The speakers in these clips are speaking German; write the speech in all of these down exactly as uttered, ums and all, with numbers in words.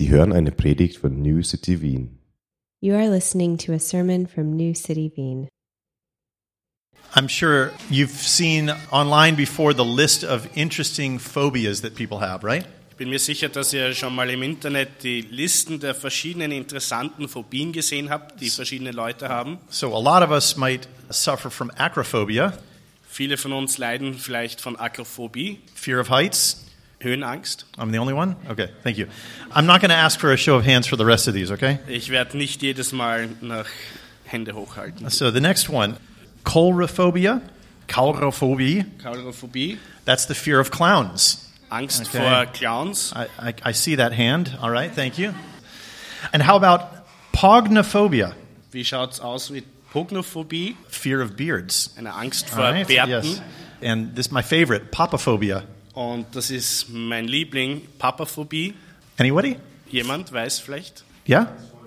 Sie hören eine Predigt von New City Wien. You are listening to a sermon from New City Wien. I'm sure you've seen online before the list of interesting phobias that people have, right? Ich bin mir sicher, dass ihr schon mal im Internet die Listen der verschiedenen interessanten Phobien gesehen habt, die verschiedene Leute haben. So a lot of us might suffer from acrophobia, Viele von uns leiden vielleicht von Akrophobie, fear of heights. Höhenangst. I'm the only one? Okay, thank you. I'm not going to ask for a show of hands for the rest of these, okay? Ich werde nicht jedes Mal nach Hände hochhalten. So the next one, coulrophobia, coulrophobia. Kaurophobie, That's the fear of clowns. Angst Okay. vor Clowns. I, I, I see that hand. All right, thank you. And how about pognophobia, Wie schaut's aus mit Pognophobie? fear of beards? Eine Angst All vor right, Bärten. yes. And this is my favorite, papaphobia. Und das ist mein Liebling, Papaphobie. Anybody? Jemand weiß vielleicht? Yeah?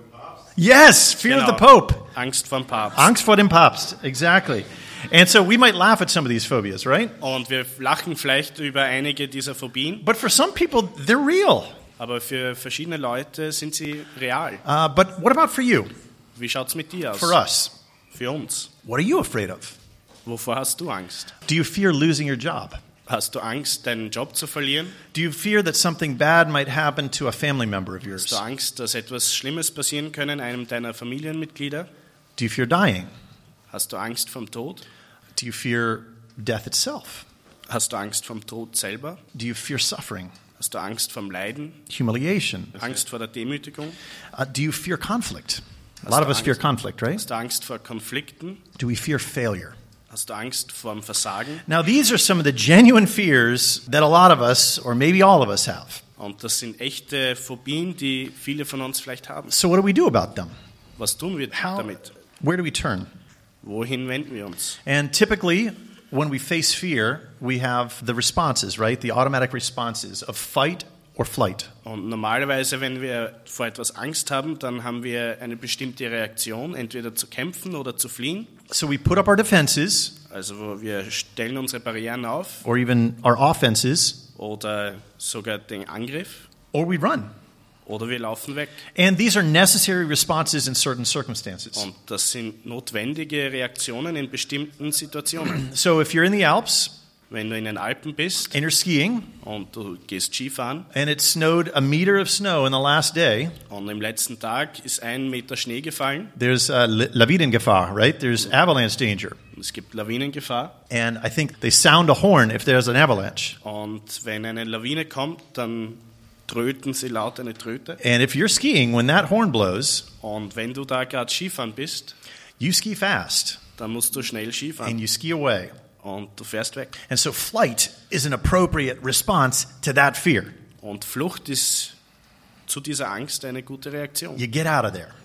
Yes, fear of the Genau. Pope. Angst vor dem Papst. Angst vor dem Papst, exactly. And so we might laugh at some of these phobias, right? Und wir lachen vielleicht über einige dieser Phobien, But for some people, they're real. aber für verschiedene Leute sind sie real. Uh, but what about for you, Wie schaut's mit dir aus? for us? Für uns. What are you afraid of? Wovor hast du Angst? Do you fear losing your job? Hast du Angst, deinen Job zu verlieren? Do you fear that something bad might happen to a family member of yours? Hast du Angst, dass etwas Schlimmes passieren kann einem deiner Familienmitglieder? Do you fear dying? Hast du Angst vom Tod? Do you fear death itself? Hast du Angst vom Tod selber? Do you fear suffering, Hast du Angst vom Leiden? humiliation? Angst vor der Demütigung? Uh, do you fear conflict? A Hast lot of du us fear Angst? conflict, right? Hast du Angst vor Konflikten? Do we fear failure? Hast du Angst vor dem Versagen? Now, these are some of the genuine fears that a lot of us, or maybe all of us, have. Und das sind echte Phobien, die viele von uns vielleicht haben. So, what do we do about them? Was tun wir How, damit? where do we turn? Wohin wenden wir uns? And typically, when we face fear, we have the responses, right? The automatic responses of fight or flight. Und normalerweise, wenn wir vor etwas Angst haben, dann haben wir eine bestimmte Reaktion, entweder zu kämpfen oder zu fliehen. So we put up our defenses Also wo wir stellen unsere Barrieren auf or even our offenses, oder sogar den Angriff or we run. oder wir laufen weg. And these are necessary responses in certain circumstances. Und das sind notwendige Reaktionen in bestimmten Situationen. So if you're in the Alps Wenn du in den Alpen bist and you're skiing und du gehst Skifahren and it snowed a meter of snow in the last day, und am letzten Tag ist ein Meter Schnee gefallen, there's uh, Lawinengefahr, right? There's avalanche danger. es gibt Lawinengefahr And I think they sound a horn if there's an avalanche. und wenn eine Lawine kommt, dann tröten sie laut eine Tröte. And if you're skiing, when that horn blows, Und wenn du da gerade Skifahren bist, you ski fast dann musst du schnell and Skifahren you ski away. und du fährst weg. And so flight is an appropriate response to that fear. Und Flucht ist zu dieser Angst eine gute Reaktion. You get out of there.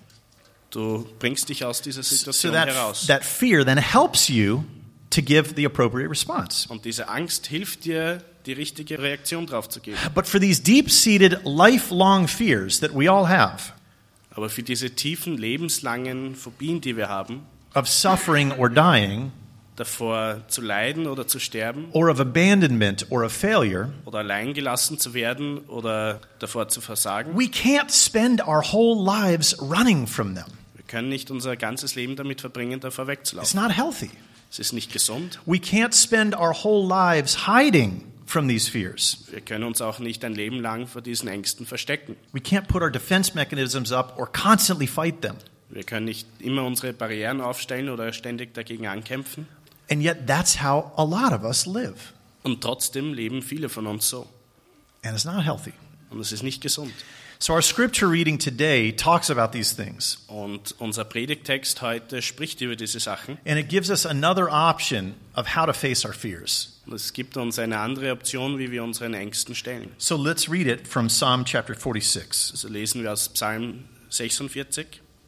Du bringst dich aus dieser So Situation that, heraus. that fear then helps you to give the appropriate response. Und diese Angst hilft dir, die richtige Reaktion drauf zu geben. But for these deep-seated, lifelong fears that we all have, Aber für diese tiefen, lebenslangen Phobien, die wir haben, of suffering or dying, davor zu leiden oder zu sterben or of abandonment or of failure, oder alleingelassen zu werden oder davor zu versagen, we can't spend our whole lives running from them. wir können nicht unser ganzes Leben damit verbringen, davor It's wegzulaufen. not healthy. Es ist nicht gesund. We can't spend our whole lives hiding from these fears. Wir können uns auch nicht ein Leben lang vor diesen Ängsten verstecken. We can't put our defense mechanisms up or constantly fight them. Wir können nicht immer unsere Barrieren aufstellen oder ständig dagegen ankämpfen. And yet that's how a lot of us live. Und trotzdem leben viele von uns so. And it's not healthy. Und es ist nicht gesund. So our scripture reading today talks about these things. Und unser Predigtext heute spricht über diese Sachen. And it gives us another option of how to face our fears. Und es gibt uns eine andere Option, wie wir unseren Ängsten stellen. So let's read it from Psalm chapter forty-six. Also lesen wir aus Psalm sechsundvierzig.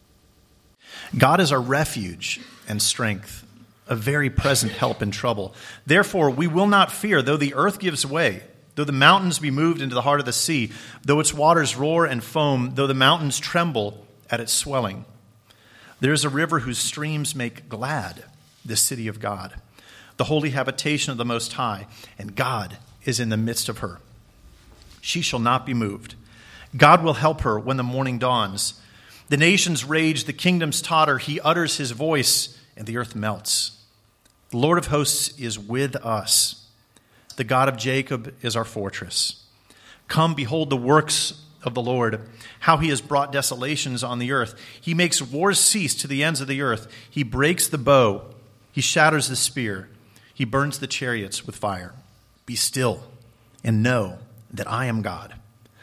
God is our refuge and strength, a very present help in trouble. Therefore, we will not fear, though the earth gives way, though the mountains be moved into the heart of the sea, though its waters roar and foam, though the mountains tremble at its swelling. There is a river whose streams make glad the city of God, the holy habitation of the Most High, and God is in the midst of her. She shall not be moved. God will help her when the morning dawns. The nations rage, the kingdoms totter. He utters his voice, and the earth melts. The Lord of hosts is with us. The God of Jacob is our fortress. Come, behold the works of the Lord, how he has brought desolations on the earth. He makes wars cease to the ends of the earth. He breaks the bow. He shatters the spear. He burns the chariots with fire. Be still and know that I am God.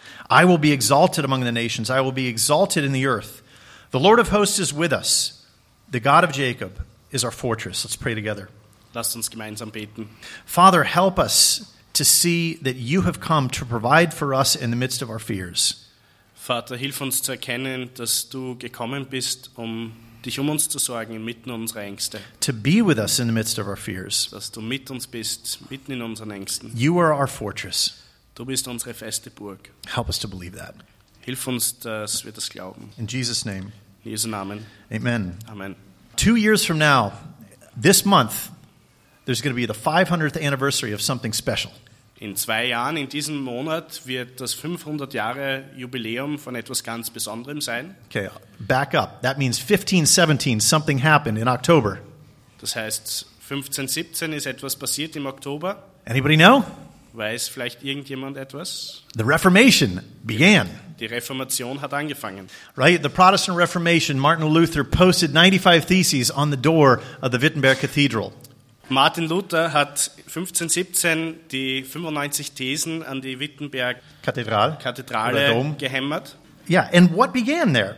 I will be exalted among the nations. I will be exalted in the earth. The Lord of hosts is with us. The God of Jacob is our fortress. Let's pray together. Lasst uns gemeinsam beten. Father, help us to see that you have come to provide for us in the midst of our fears. Vater, hilf uns zu erkennen, dass du gekommen bist, um dich um uns zu sorgen inmitten unserer Ängste. To be with us in the midst of our fears. Dass du mit uns bist, mitten in unseren Ängsten. You are our fortress. Du bist unsere feste Burg. Help us to believe that. Hilf uns, dass wir das glauben. In Jesus' name. In Jesu Namen. Amen. Amen. Two years from now, this month, there's going to be the five hundredth anniversary of something special. In zwei Jahren, in diesem Monat, wird das fünfhundert Jahre Jubiläum von etwas ganz Besonderem sein. Okay, back up. That means fifteen seventeen, something happened in October. Das heißt, fünfzehn siebzehn ist etwas passiert im Oktober. Anybody know? Weiß vielleicht irgendjemand etwas? The Reformation began. Die Reformation hat angefangen. Right? The Protestant Reformation, Martin Luther posted ninety-five theses on the door of the Wittenberg Cathedral. Martin Luther hat fünfzehn siebzehn die fünfundneunzig Thesen an die Wittenberg Kathedral. Kathedrale gehämmert. Yeah, and what began there?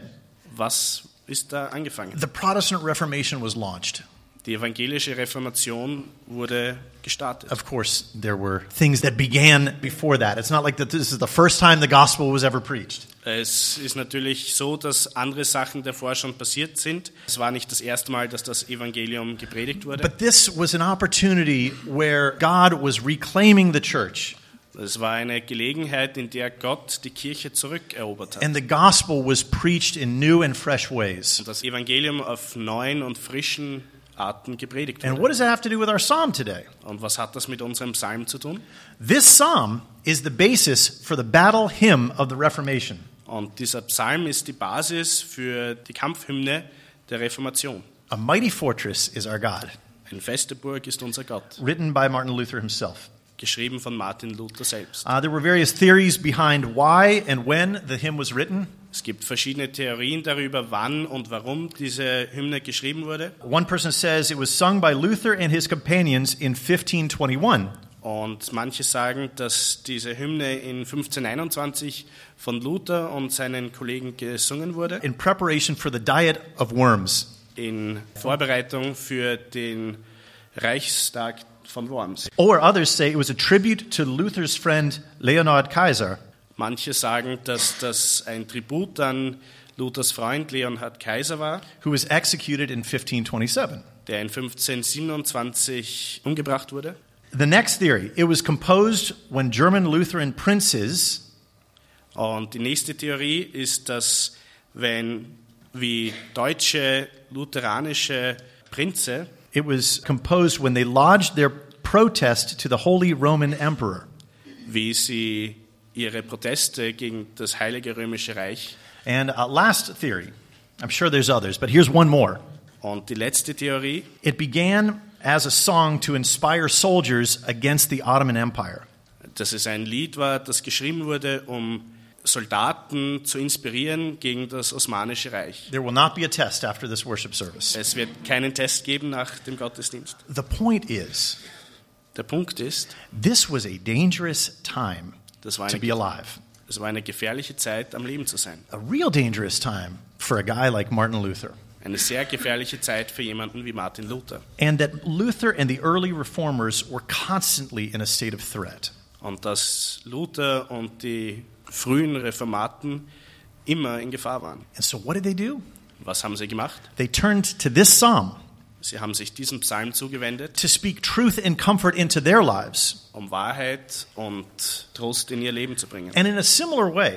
Was ist da angefangen? The Protestant Reformation was launched. Die evangelische Reformation wurde gestartet. Of course, there were things that began before that. It's not like that this is the first time the gospel was ever preached. Es ist natürlich so, dass andere Sachen davor schon passiert sind. Es war nicht das erste Mal, dass das Evangelium gepredigt wurde. But this was an opportunity where God was reclaiming the church. Es war eine Gelegenheit, in der Gott die Kirche zurückerobert hat. And the gospel was preached in new and fresh ways. Und das Evangelium auf neuen und frischen Arten gepredigt And wurde. what does that have to do with our psalm today? Und was hat das mit unserem Psalm zu tun? This psalm is the basis for the battle hymn of the Reformation. Und dieser Psalm ist die Basis für die Kampfhymne der Reformation. A mighty fortress is our God, Eine feste Burg ist unser Gott, written by Martin Luther himself. geschrieben von Martin Luther selbst. Uh, there were various theories behind why and when the hymn was written. Es gibt verschiedene Theorien darüber, wann und warum diese Hymne geschrieben wurde. One person says it was sung by Luther and his companions in fifteen twenty-one. Und manche sagen, dass diese Hymne in fünfzehn einundzwanzig von Luther und seinen Kollegen gesungen wurde, In preparation for the diet of worms. in Vorbereitung für den Reichstag von Worms. Or others say it was a tribute to Luther's friend Leonhard Kaiser, Manche sagen, dass das ein Tribut an Luthers Freund Leonhard Kaiser war, who was executed in fifteen twenty-seven. der in fünfzehn siebenundzwanzig umgebracht wurde. The next theory, it was composed when German Lutheran princes Und die nächste Theorie ist, dass wenn wie deutsche lutheranische Prinze, it was composed when they lodged their protest to the Holy Roman Emperor. wie sie ihre Proteste gegen das Heilige Römische Reich. And uh, last theory, I'm sure there's others, but here's one more. Und die letzte Theorie, It began as a song to inspire soldiers against the Ottoman Empire. dass es ein Lied war, das geschrieben wurde, um Soldaten zu inspirieren gegen das Osmanische Reich. There will not be a test after this worship service. Es wird keinen Test geben nach dem Gottesdienst. The point is, Der Punkt ist, this was a dangerous time das war to eine, be alive. das war eine gefährliche Zeit, am Leben zu sein. A real dangerous time for a guy like Martin Luther. Eine sehr gefährliche Zeit für jemanden wie Martin Luther. And that Luther and the early reformers were constantly in a state of threat. Und dass Luther und die frühen Reformaten immer in Gefahr waren. And so what did they do? Was haben sie gemacht? They turned to this psalm Sie haben sich diesem Psalm zugewendet, to speak truth and comfort into their lives. um Wahrheit und Trost in ihr Leben zu bringen. And in a similar way,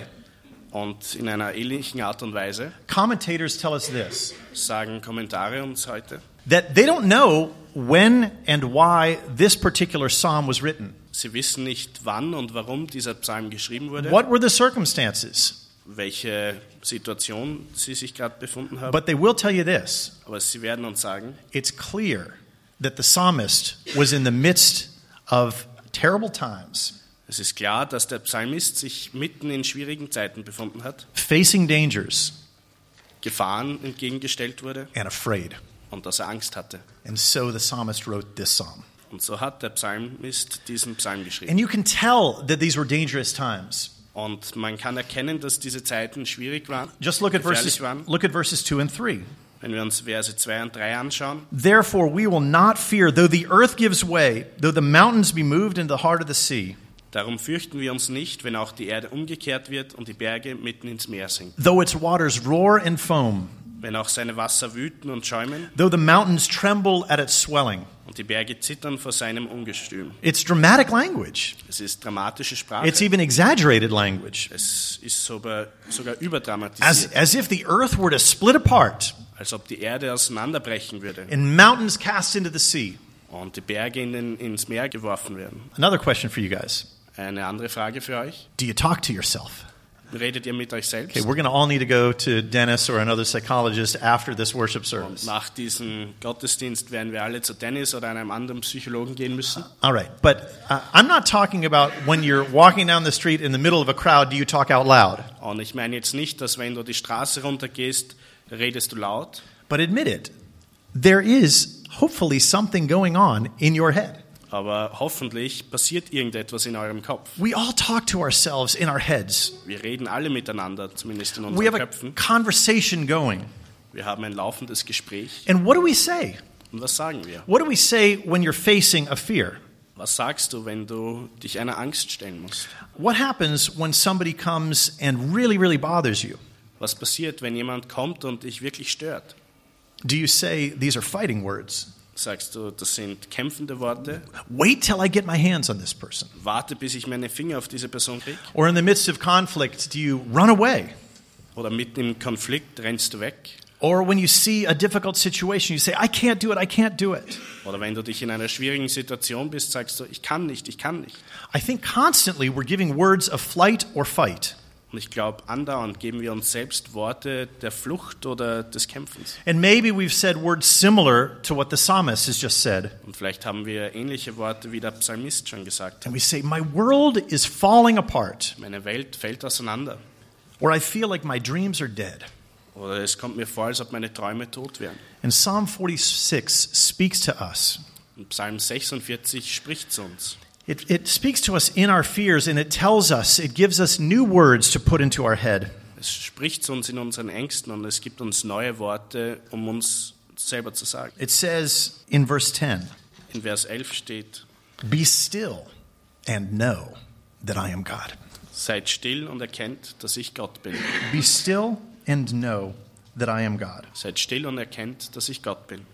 Und in einer ähnlichen Art und Weise commentators tell us this, sagen Kommentare uns heute, that they don't know when and why this particular psalm was written. sie wissen nicht, wann und warum dieser Psalm geschrieben wurde. What were the circumstances? welche Situation sie sich gerade befunden haben. But they will tell you this. Aber sie werden uns sagen, It's clear that the psalmist was in the midst of terrible times, es ist klar, dass der Psalmist sich mitten in schwierigen Zeiten befunden hat, facing dangers, Gefahren entgegengestellt wurde and afraid. und dass er Angst hatte. And so the psalmist wrote this psalm. Und so hat der Psalmist diesen Psalm geschrieben. And you can tell that these were dangerous times. Und man kann erkennen, dass diese Zeiten schwierig waren, Just look at gefährlich verses, waren. look at verses two and three. Wenn wir uns Verse zwei und drei anschauen, Therefore we will not fear, though the earth gives way, though the mountains be moved into the heart of the sea, darum fürchten wir uns nicht, wenn auch die Erde umgekehrt wird und die Berge mitten ins Meer sinken. though its waters roar and foam, Wenn auch seine Wasser wüten und schäumen though the mountains tremble at its swelling. und die Berge zittern vor seinem Ungestüm. It's dramatic language. Es ist dramatische Sprache. It's even exaggerated language. Es ist sogar, sogar As, überdramatisiert, as if the earth were to split apart als ob die Erde auseinanderbrechen würde and mountains cast into the sea. und die Berge in den, ins Meer geworfen werden. Another question for you guys. Eine andere Frage für euch. Do you talk to yourself? Redet ihr mit euch selbst? Okay, we're going to all need to go to Dennis or another psychologist after this worship service. Nach diesem Gottesdienst werden wir alle zu Dennis oder einem anderen Psychologen gehen müssen. All right, but uh, I'm not talking about when you're walking down the street in the middle of a crowd, do you talk out loud? Und ich meine jetzt nicht, dass wenn du die Straße runtergehst, redest du laut. But admit it, there is hopefully something going on in your head. Aber hoffentlich passiert irgendetwas in eurem Kopf. We all talk to ourselves in our heads. Wir reden alle miteinander, zumindest in We unseren have a Köpfen. conversation going. Wir haben ein laufendes Gespräch. And what do we say? Und was sagen wir? What do we say when you're facing a fear? Was sagst du, wenn du dich einer Angst stellen musst? What happens when somebody comes and really, really bothers you? Was passiert, wenn jemand kommt und dich wirklich stört? Do you say, these are fighting words? Sagst du, das sind kämpfende Worte? Wait till I get my hands on this person. Warte, bis ich meine Finger auf diese Person kriege? Or in the midst of conflict, do you run away? Oder mitten im Konflikt rennst du weg? Or when you see a difficult situation, you say, I can't do it, I can't do it. Oder wenn du dich in einer schwierigen Situation bist, sagst du, ich kann nicht, ich kann nicht. I think constantly we're giving words of flight or fight. Und ich glaube, andauernd geben wir uns selbst Worte der Flucht oder des Kämpfens. And maybe we've said words similar to what the psalmist has just said. Und vielleicht haben wir ähnliche Worte, wie der Psalmist schon gesagt hat. And we say, my world is falling apart. Meine Welt fällt auseinander. Or I feel like my dreams are dead. Oder es kommt mir vor, als ob meine Träume tot wären. And Psalm forty-six speaks to us. Und Psalm sechsundvierzig spricht zu uns. It, it speaks to us in our fears, and it tells us, it gives us new words to put into our head. Es spricht zu uns in unseren Ängsten und es gibt uns neue Worte, um uns selber zu sagen. It says in verse ten, In Vers elf steht, be still and know that I am God. seid still und erkennt, dass ich Gott bin. Be still and know that I am God. Seid still und erkennt, dass ich Gott bin.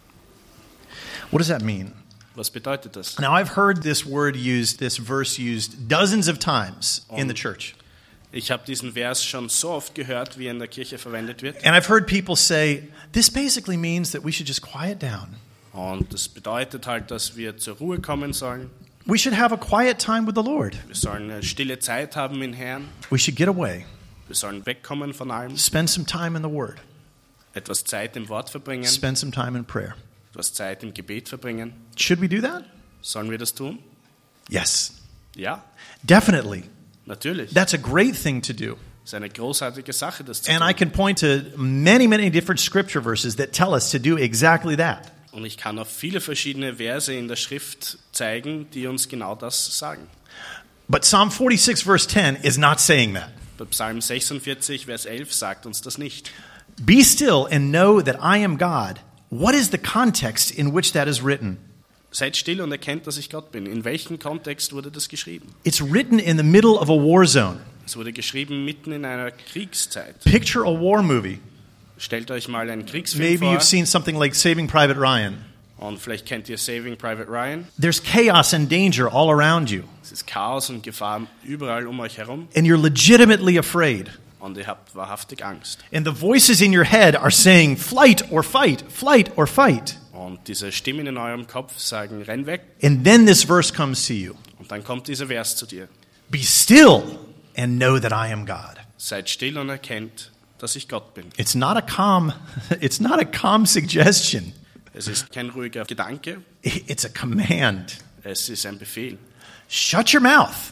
What does that mean? Was bedeutet das? Now, I've heard this word used, this verse used dozens of times in the church. Ich habe diesen Vers schon so oft gehört, wie er in der Kirche verwendet wird. And I've heard people say, this basically means that we should just quiet down. Und das bedeutet halt, dass wir zur Ruhe kommen sollen. We should have a quiet time with the Lord. Wir sollen eine stille Zeit haben im Herrn. We should get away, Wir sollen wegkommen von allem. spend some time in the Word, Etwas Zeit im Wort verbringen. spend some time in prayer. Etwas Zeit im Gebet verbringen. Should we do that? Sollen wir das tun? Yes, Ja, definitely. natürlich. That's a great thing to do. Das ist eine großartige Sache, das zu And I tun. can point to many, many different scripture verses that tell us to do exactly that. Und ich kann auf viele verschiedene Verse in der Schrift zeigen, die uns genau das sagen. But Psalm forty-six, verse ten is not saying that. Bei Psalm sechsundvierzig, Vers elf sagt uns das nicht. Be still and know that I am God. What is the context in which that is written? Seid still und erkennt, dass ich Gott bin. In welchem Kontext wurde das geschrieben? It's written in the middle of a war zone. Es wurde geschrieben mitten in einer Kriegszeit. Picture a war movie. Stellt euch mal einen Kriegsfilm Maybe vor you've seen something like Saving Private Ryan. und vielleicht kennt ihr Saving Private Ryan. There's chaos and danger all around you, Es ist Chaos und Gefahr überall um euch herum and you're legitimately afraid. und ihr habt wahrhaftig Angst. And the voices in your head are saying, flight or fight, flight or fight. Und diese Stimmen in eurem Kopf sagen, renn weg. And then this verse comes to you. Und dann kommt dieser Vers zu dir. Be still and know that I am God. Seid still und erkennt, dass ich Gott bin. It's not a calm, it's not a calm suggestion. Es ist kein ruhiger Gedanke, It's a command. es ist ein Befehl. Shut your mouth.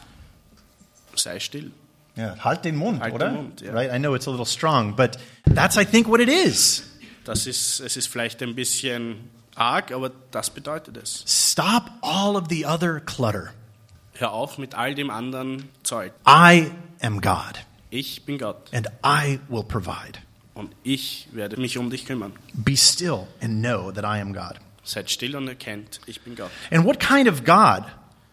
Sei still. Yeah, halt den Mund, Halt oder? den Mund, ja. Right? I know it's a little strong, but that's, I think, what it is. Das ist, es ist vielleicht ein bisschen arg, aber das bedeutet es. Stop all of the other clutter. Hör auf mit all dem anderen Zeug. I am God, Ich bin Gott and I will provide. und ich werde mich um dich kümmern. Be still and know that I am God. Seid still und erkennt, ich bin Gott. And what kind of God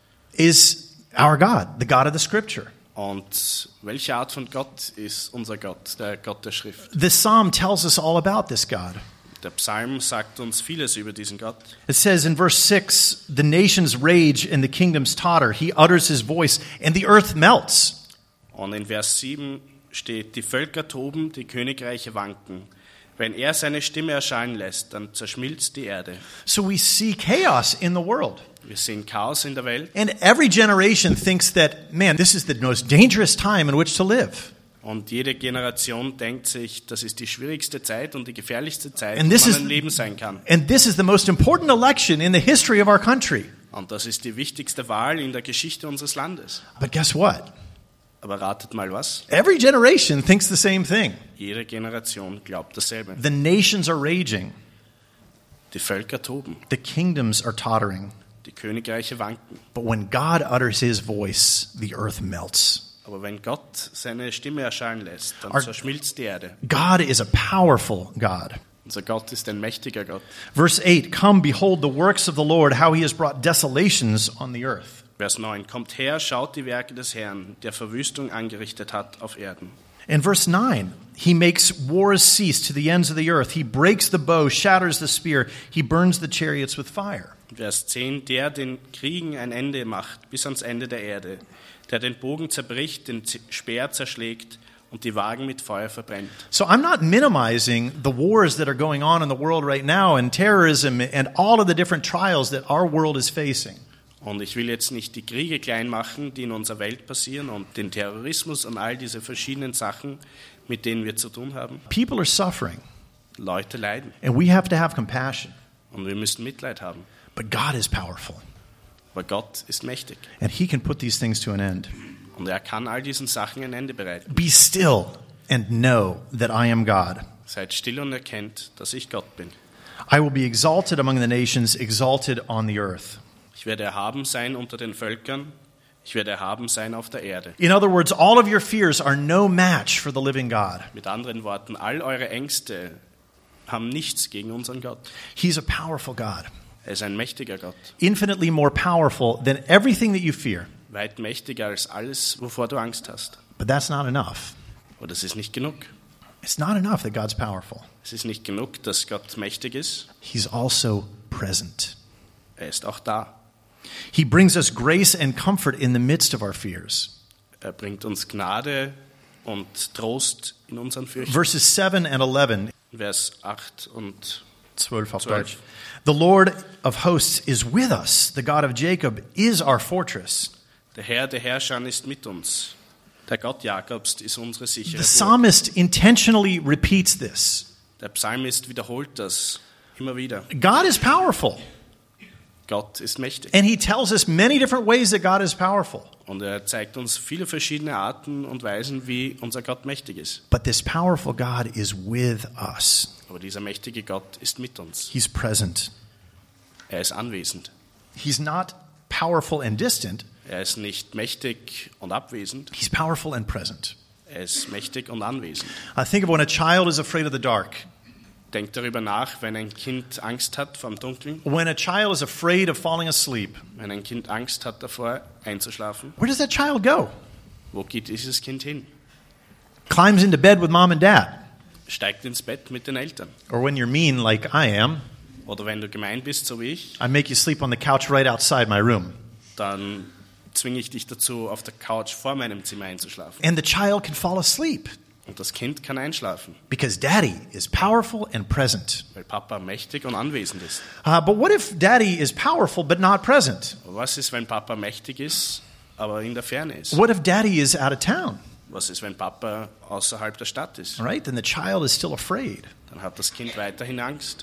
is our God, the God of the Scripture? Und welche Art von Gott ist unser Gott, der Gott der Schrift? The Psalm tells us all about this God. Der Psalm sagt uns vieles über diesen Gott. It says in verse six, the nations rage and the kingdoms totter. He utters his voice and the earth melts. Und in Vers sieben steht, die Völker toben, die Königreiche wanken. Wenn er seine Stimme erschallen lässt, dann zerschmilzt die Erde. So we see chaos in the world. Wir sehen Chaos in der Welt And every generation thinks that, man, this is the most dangerous time in which to live. und jede Generation denkt sich, das ist die schwierigste Zeit und die gefährlichste Zeit, And wo this man is- im Leben sein kann. And this is the most important election in the history of our country. Und das ist die wichtigste Wahl in der Geschichte unseres Landes. But guess what? Aber ratet mal was? Every generation thinks the same thing. Jede Generation glaubt dasselbe. The nations are raging. Die Völker toben, The kingdoms are tottering. die Königreiche wanken. But when God utters his voice, the earth melts. Aber wenn Gott seine Stimme erschallen lässt, dann Our- zerschmilzt die Erde. God is a powerful God. Unser Gott ist ein mächtiger Gott. Verse eight, come behold the works of the Lord, how he has brought desolations on the earth. Vers neun. Kommt her, schaut die Werke des Herrn, der Verwüstung angerichtet hat auf Erden. In verse nine, he makes wars cease to the ends of the earth. He breaks the bow, shatters the spear. He burns the chariots with fire. Vers zehn. Der den Kriegen ein Ende macht, bis ans Ende der Erde. Der den Bogen zerbricht, den Z- Speer zerschlägt und die Wagen mit Feuer verbrennt. So I'm not minimizing the wars that are going on in the world right now and terrorism and all of the different trials that our world is facing. Und ich will jetzt nicht die Kriege klein machen, die in unserer Welt passieren und den Terrorismus und all diese verschiedenen Sachen, mit denen wir zu tun haben. People are suffering, Leute leiden and we have to have compassion. und wir müssen Mitleid haben. But God is powerful, Aber Gott ist mächtig and he can put these things to an end. und er kann all diesen Sachen ein Ende bereiten. Be still and know that I am God. Seid still und erkennt, dass ich Gott bin. I will be exalted among the nations, exalted on the earth. Ich werde erhaben sein unter den Völkern. Ich werde erhaben sein auf der Erde. In other words, all of your fears are no match for the living God. Mit anderen Worten, all eure Ängste haben nichts gegen unseren Gott. He's a powerful God, Er ist ein mächtiger Gott, infinitely more powerful than everything that you fear. weit mächtiger als alles, wovor du Angst hast. But that's not enough. Aber das ist nicht genug. It's not enough that God's powerful. Es ist nicht genug, dass Gott mächtig ist. He's also present. Er ist auch da. He brings us grace and comfort in the midst of our fears. Er bringt uns Gnade und Trost in unseren Fürchten. Verses seven and eleven, Vers acht und zwölf auf zwölf. Deutsch. The Lord of hosts is with us. The God of Jacob is our fortress. Der Herr der Herrscher ist mit uns. Der Gott Jakobs ist unsere sichere The Burg. psalmist intentionally repeats this. Der Psalmist wiederholt das immer wieder. God is powerful. Gott ist mächtig. And he tells us many different ways that God is powerful. Und er zeigt uns viele verschiedene Arten und Weisen, wie unser Gott mächtig ist. But this powerful God is with us. Aber dieser mächtige Gott ist mit uns. He's present. Er ist anwesend. He's not powerful and distant. Er ist nicht mächtig und abwesend. He's powerful and present. Er ist mächtig und anwesend. I think of when a child is afraid of the dark. Denkt darüber nach, wenn ein Kind Angst hat vor dem Dunkeln, When a child is afraid of falling asleep, wenn ein Kind Angst hat davor, einzuschlafen. where does that child go? Wo geht dieses Kind hin? Climbs into bed with mom and dad. Steigt ins Bett mit den Eltern. Or when you're mean like I am, Oder wenn du gemein bist, so wie ich, I make you sleep on the couch right outside my room. dann zwinge ich dich dazu, auf der Couch vor meinem Zimmer einzuschlafen. And the child can fall asleep Und das Kind kann einschlafen, because daddy is powerful and present. weil Papa mächtig und anwesend ist. Uh, but what if daddy is powerful but not present? Aber was ist, wenn Papa mächtig ist, aber in der Ferne ist? What if daddy is out of town? Was ist, wenn Papa außerhalb der Stadt ist? Right? Then the child is still afraid. Dann hat das Kind weiterhin Angst.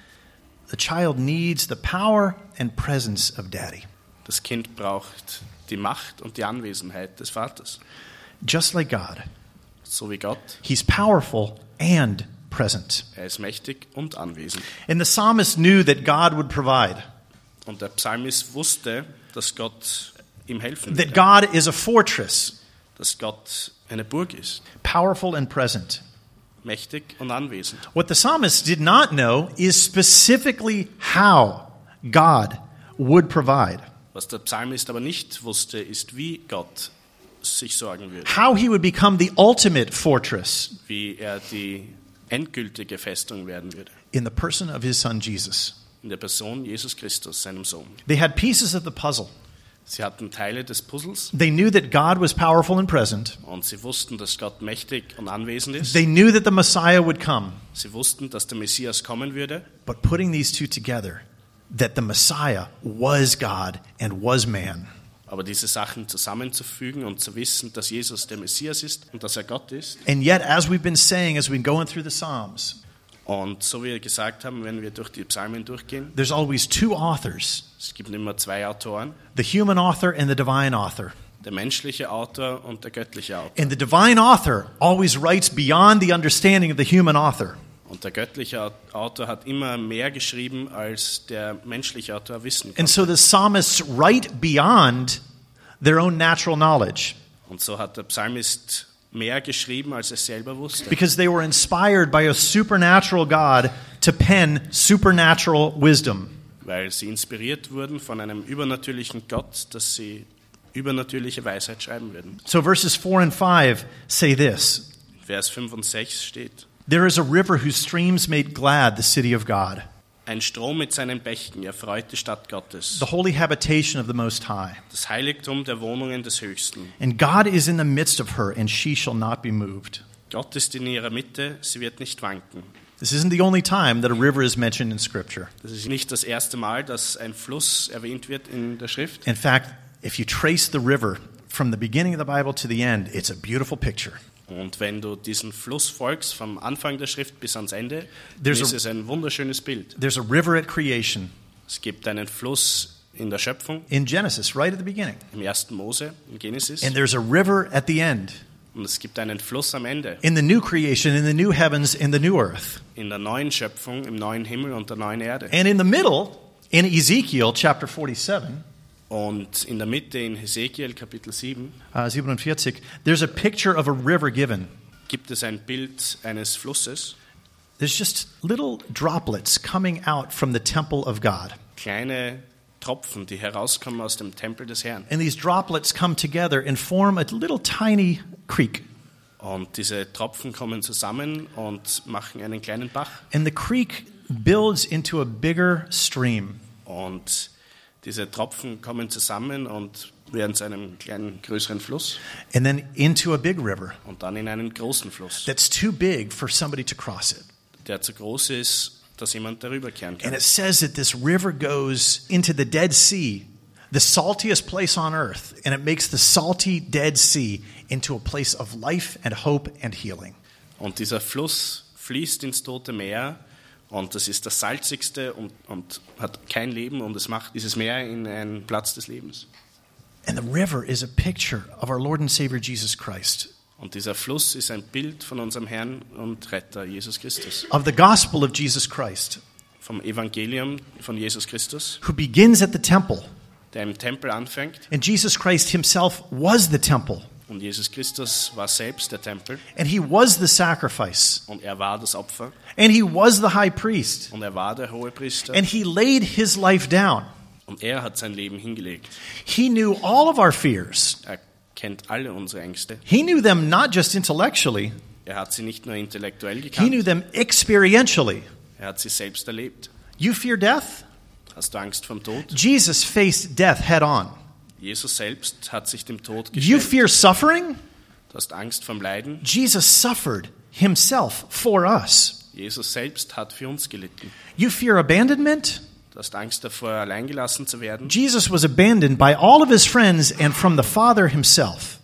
The child needs the power and presence of daddy. Das Kind braucht die Macht und die Anwesenheit des Vaters. Just like God. So wie Gott. He's powerful and present. Er ist mächtig und anwesend. And the psalmist knew that God would provide. Und der Psalmist wusste, dass Gott ihm helfen That würde. God is a fortress, Dass Gott eine Burg ist. powerful and present. Mächtig und anwesend. What the psalmist did not know is specifically how God would provide. Was der Psalmist aber nicht wusste, ist, wie Gott sich sorgen würde. How he would become the ultimate fortress Wie er die endgültige Festung werden würde. in the person of his son Jesus. In der Person Jesus Christus, seinem Sohn. They had pieces of the puzzle. Sie hatten Teile des Puzzles They knew that God was powerful and present. und sie wussten, dass Gott mächtig und anwesend ist. They knew that the Messiah would come. Sie wussten, dass der Messias kommen würde. But putting these two together, that the Messiah was God and was man, Aber diese Sachen zusammenzufügen und zu wissen, dass Jesus der Messias ist und dass er Gott ist. and yet, as we've been saying as we've been going through the Psalms, Und so wie wir gesagt haben, wenn wir durch die Psalmen durchgehen, there's always two authors, es gibt immer zwei Autoren, the human author and the divine author. der menschliche Autor und der göttliche Autor. And the divine author always writes beyond the understanding of the human author. Und der göttliche Autor hat immer mehr geschrieben, als der menschliche Autor wissen kann. And so the psalmists write beyond their own natural knowledge Und so hat der Psalmist mehr geschrieben, als er selber wusste. because they were inspired by a supernatural God to pen supernatural wisdom. Weil sie inspiriert wurden von einem übernatürlichen Gott, dass sie übernatürliche Weisheit schreiben würden. So verses four and five say this: Vers fünf und sechs steht: There is a river whose streams made glad the city of God, Ein Strom mit seinen Bächen erfreut die Stadt Gottes, the holy habitation of the Most High. das Heiligtum der Wohnungen des Höchsten. And God is in the midst of her, and she shall not be moved. Gott ist in ihrer Mitte, sie wird nicht wanken. This isn't the only time that a river is mentioned in Scripture. Das ist nicht das erste Mal, dass ein Fluss erwähnt wird in der Schrift. In fact, if you trace the river from the beginning of the Bible to the end, it's a beautiful picture. Und wenn du diesen Fluss folgst, vom Anfang der Schrift bis ans Ende, There's dann ist a- es ein wunderschönes Bild. There's a river at creation Es gibt einen Fluss in der Schöpfung, in Genesis, right at the beginning. im ersten Mose, in Genesis. And there's a river at the end Und es gibt einen Fluss am Ende, in the new creation, in the new heavens, in the new earth. in der neuen Schöpfung, im neuen Himmel und der neuen Erde. And in the middle, in Ezekiel chapter forty-seven, Und in der Mitte, in Hesekiel Kapitel sieben, uh, siebenundvierzig, there's a picture of a river given. gibt es ein Bild eines Flusses. There's just little droplets coming out from the temple of God. Kleine Tropfen, die herauskommen aus dem Tempel des Herrn. And these droplets come together and form a little tiny creek. Und diese Tropfen kommen zusammen und machen einen kleinen Bach. And the creek builds into a bigger stream. Und diese Tropfen kommen zusammen und werden zu einem kleinen, größeren Fluss And then into a big river und dann in einen großen Fluss, that's too big for somebody to cross it. der zu groß ist, dass jemand darüber kehren And kann. it says that this river goes into the Dead Sea, the saltiest place on earth, and it makes the salty Dead Sea into a place of life and hope and healing. Und dieser Fluss fließt ins Tote Meer und das ist das salzigste und, und hat kein Leben und es macht dieses Meer in einen Platz des Lebens. And the river is a picture of our Lord and Savior Jesus Christ, Und dieser Fluss ist ein Bild von unserem Herrn und Retter Jesus Christus, of the gospel of Jesus Christ, vom Evangelium von Jesus Christus, who begins at the temple. der im Tempel anfängt. And Jesus Christ himself was the temple, Und Jesus Christus war selbst der Tempel and he was the sacrifice, und er war das Opfer and he was the high priest, und er war der Hohepriester and he laid his life down. und er hat sein Leben hingelegt. He knew all of our fears. Er kennt alle unsere Ängste. He knew them not just intellectually, Er hat sie nicht nur intellektuell he gekannt, knew them experientially. er hat sie selbst erlebt. You fear death? Hast du Angst vom Tod? Jesus faced death head on. Jesus selbst hat sich dem Tod You gestellt. fear suffering? Du hast Angst vom Leiden. Jesus suffered himself for us. Jesus selbst hat für uns gelitten. You fear abandonment? Du hast Angst davor, alleingelassen zu werden. Jesus was abandoned by all of his friends and from the Father himself.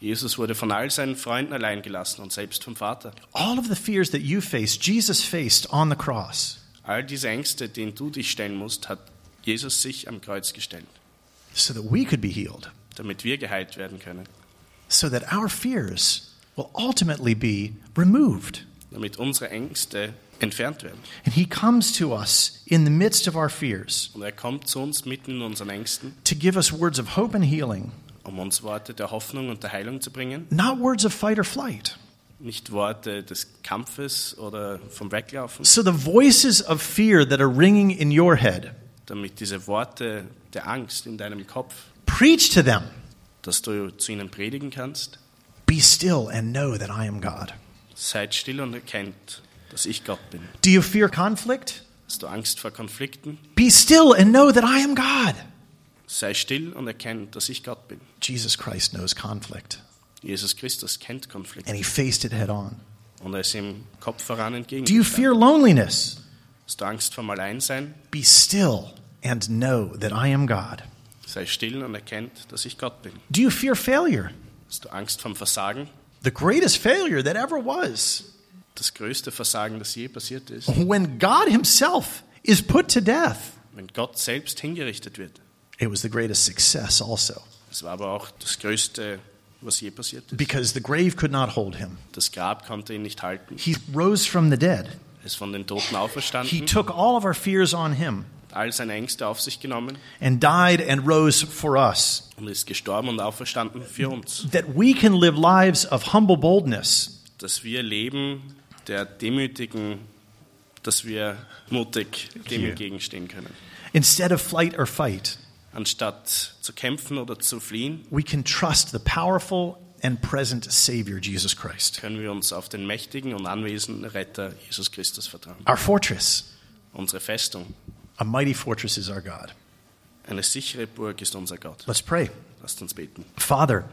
Jesus wurde von all seinen Freunden allein gelassen und selbst vom Vater. All of the fears that you face, Jesus faced on the cross, All diese Ängste, denen du dich stellen musst, hat Jesus sich am Kreuz gestellt, so that we could be healed, damit wir geheilt werden können, so that our fears will ultimately be removed. damit unsere Ängste entfernt werden. And he comes to us in the midst of our fears Und er kommt zu uns mitten in unseren Ängsten, to give us words of hope and healing, um uns Worte der Hoffnung und der Heilung zu bringen, not words of fight or flight. nicht Worte des Kampfes oder vom Weglaufen, So the voices of fear that are ringing in your head, damit diese Worte der Angst in deinem Kopf, preach to them. dass du zu ihnen predigen kannst. Be still and know that I am God. Seid still und erkennt, dass ich Gott bin. Do you fear conflict? Hast du Angst vor Konflikten? Be still and know that I am God. Sei still und erkennt, dass ich Gott bin. Jesus Christ knows conflict, Jesus Christus kennt Konflikte and he faced it head on. und er ist im Kopf voran Do you entgegengestanden. fear loneliness? Hast du Angst vom Alleinsein? Be still and know that I am God. Sei still und erkennt, dass ich Gott bin. Do you fear failure? Hast du Angst vom Versagen? The greatest failure that ever was. Das größte Versagen, das je passiert ist, When God himself is put to death, wenn Gott selbst hingerichtet wird. it was the greatest success also, Es war aber auch das Größte, was je passiert ist. because the grave could not hold him. Das Grab konnte ihn nicht halten. He rose from the dead. Er ist von den Toten He auferstanden, took all of our fears on him hat all seine Ängste auf sich genommen and died and rose for us, und ist gestorben und auferstanden für uns. that we can live lives of humble boldness, Dass wir leben der demütigen, dass wir mutig dem you. entgegenstehen können. instead of flight or fight. Anstatt zu kämpfen oder zu fliehen, We can trust the powerful and present Savior, Jesus Christ, können wir uns auf den mächtigen und anwesenden Retter Jesus Christus vertrauen. our fortress. Unsere Festung, A mighty fortress is our God. eine sichere Burg ist unser Gott. Let's pray. Lasst uns beten. Father,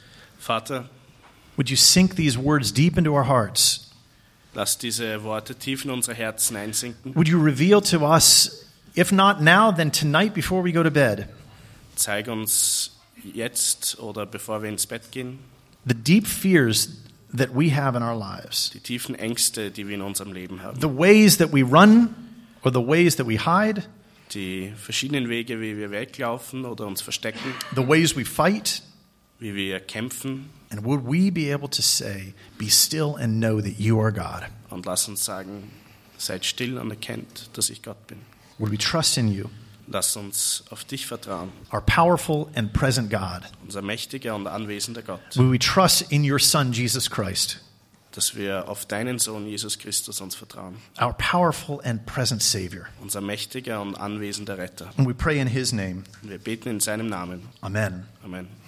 Vater, would you sink these words deep into our hearts? lass diese Worte tief in unsere Herzen einsinken. Would you reveal to us, if not now, then tonight before we go to bed, Zeig uns jetzt oder bevor wir ins Bett gehen, the deep fears that we have in our lives, die tiefen Ängste, die wir in unserem Leben haben. the ways that we run or the ways that we hide, Die verschiedenen Wege, wie wir weglaufen oder uns verstecken, the ways we fight, wie wir kämpfen. and would we be able to say, be still and know that you are God? Und lass uns sagen, seid still und erkennt, dass ich Gott bin. Would we trust in you, Lass uns auf dich vertrauen, our powerful and present God? unser mächtiger und anwesender Gott, Would we trust in your Son, Jesus Christ, dass wir auf deinen Sohn Jesus Christus uns vertrauen, our powerful and present Savior? unser mächtiger und anwesender Retter. And we pray in his name. Und wir beten in seinem Namen. Amen. Amen.